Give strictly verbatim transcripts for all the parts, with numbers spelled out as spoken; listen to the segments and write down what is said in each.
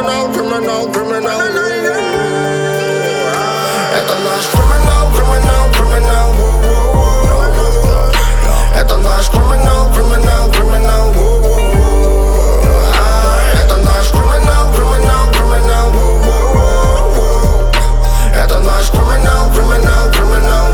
criminal, criminal, criminal. Это наш criminal, criminal, criminal. Это наш criminal, criminal, criminal. Это наш criminal, criminal, criminal. Это наш criminal, criminal, criminal.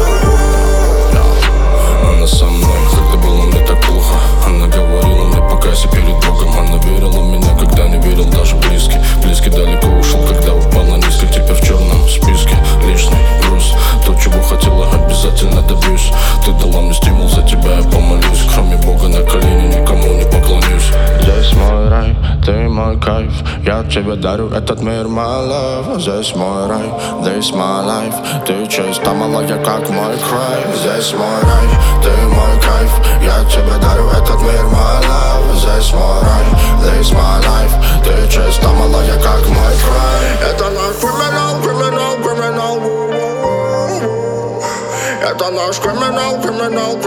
Она со мной, когда было мне так плохо. Она говорила мне, покайся перед Богом. Она верила в меня, когда не верил даже близкий. Близкий далеко ушел, когда упала низко. Теперь в черном списке лишний груз. То, чего хотела, обязательно добьюсь. Ты дала мне стимул, за тебя я помолюсь. Кроме Бога на колени никому не поклонюсь. Здесь мой рай, ты мой кайф. Я тебе дарю этот мир, my love. Здесь мой рай, this my life. Ты чиста, малая, как мой край. Здесь мой рай, ты мой кайф. Я тебе дарю этот мир, my love. Здесь мой рай, this my life. Ты чиста, малая, как мой край. Это наш criminal, criminal, criminal. Это наш criminal, criminal,